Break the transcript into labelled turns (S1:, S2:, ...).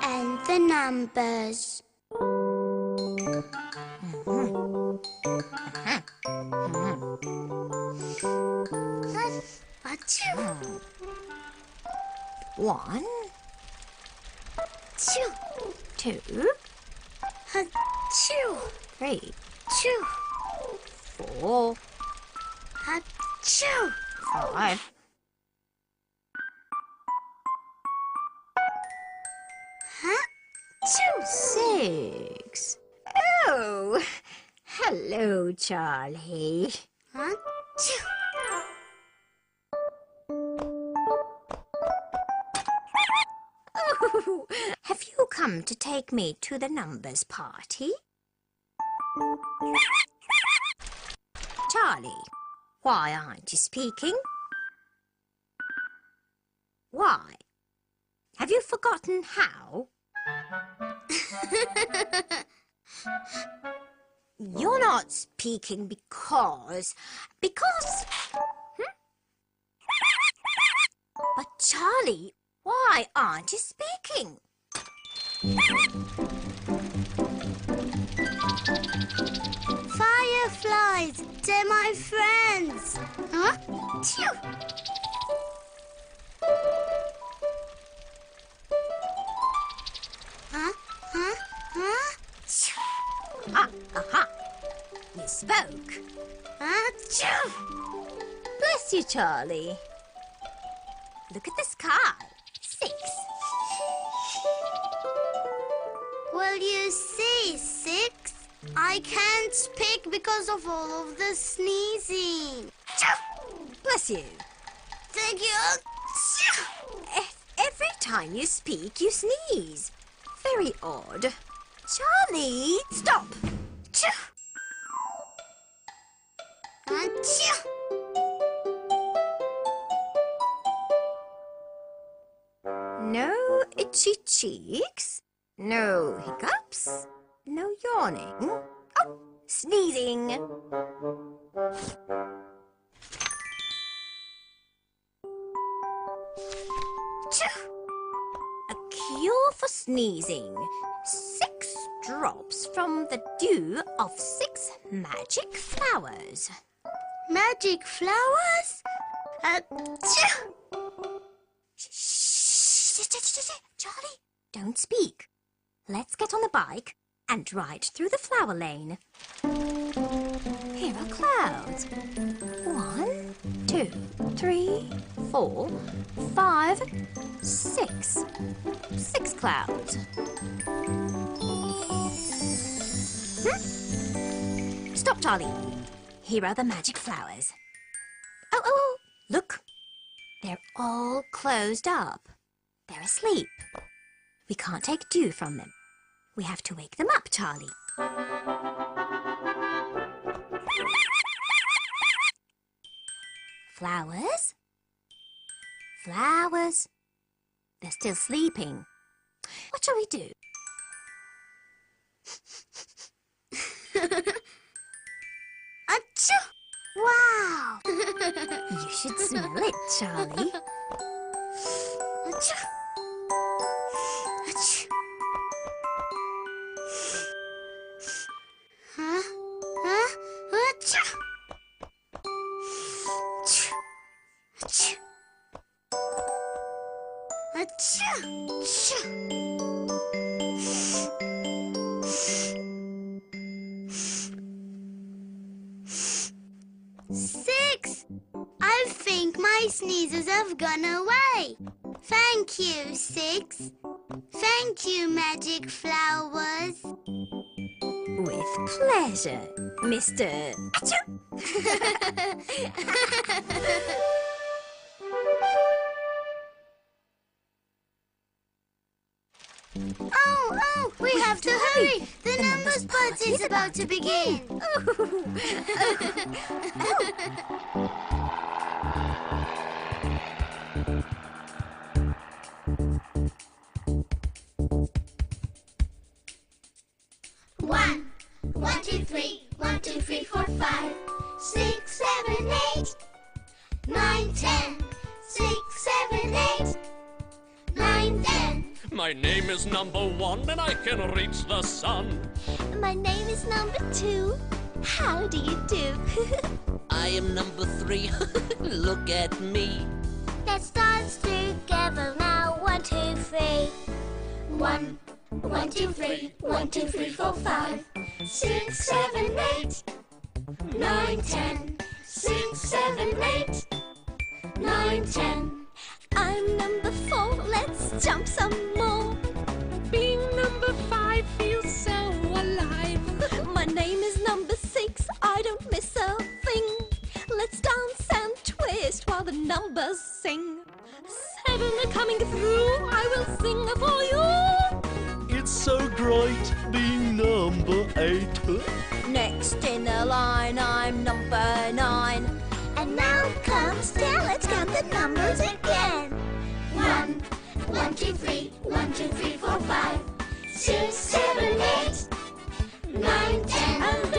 S1: and the numbers.
S2: One,
S1: Two,
S2: two,
S1: two,
S2: three,
S1: two,
S2: 4,
S1: two,
S2: 5, 6. Oh, hello, Charlie.
S1: two.
S2: Oh, have you come to take me to the numbers party? Charlie, why aren't you speaking? Why? Have you forgotten how? You're not speaking because... But Charlie, why aren't you speaking?
S1: Fireflies, they're my friends. Two.
S2: Aha! You spoke.
S1: Two.
S2: Bless you, Charlie. Look at the sky. 6.
S1: Well, you see, 6. I can't speak because of all of the sneezing.
S2: Bless you.
S1: Thank you.
S2: Every time you speak, you sneeze. Very odd. Charlie, stop. No itchy cheeks, no hiccups, no yawning. Oh, sneezing. A cure for sneezing. 6 drops from the dew of 6 magic flowers.
S1: Magic flowers?
S2: Charlie, don't speak. Let's get on the bike and ride through the flower lane. Here are clouds. 1, 2, 3, 4, 5, 6. 6 clouds. Stop, Charlie. Here are the magic flowers. Oh, look. They're all closed up. They're asleep. We can't take dew from them. We have to wake them up, Charlie. Flowers? Flowers. They're still sleeping. What shall we do?
S1: Wow!
S2: You should smell it, Charlie.
S1: Six! I think my sneezes have gone away. Thank you, 6. Thank you, magic flowers.
S2: With pleasure, Mr. Achoo!
S1: Oh, we have to hurry. The numbers party is about to begin. One, 2, 3, 1, 2, 3, 4, 5, 6, 7, 8, 9, 10, 6, 7, 8, 9, 10.
S3: My name is number 1 and I can reach the sun.
S2: My name is number 2. How do you do?
S4: I am number 3. Look at me.
S1: Let's dance together now. 1, 2, 3. 1, 1, 2, 3. 1, 2, 3, 4, 5. 6, 7, 8. 9, 10. 6, 7, 8. 9, 10.
S2: I'm number 4. Let's jump some more.
S4: Being number 5 feels so alive.
S2: My name is number 6. I don't miss a thing. Let's dance and twist while the numbers sing. 7 are coming through. I will sing for you.
S5: It's so great being number 8.
S2: Next in the line, I'm number 9.
S1: And now comes 10.
S2: Let's count the numbers again.
S1: 1, 1, 2, 3. 1, 2, 3, 4, 5. 6, 7, 8. 9, 10.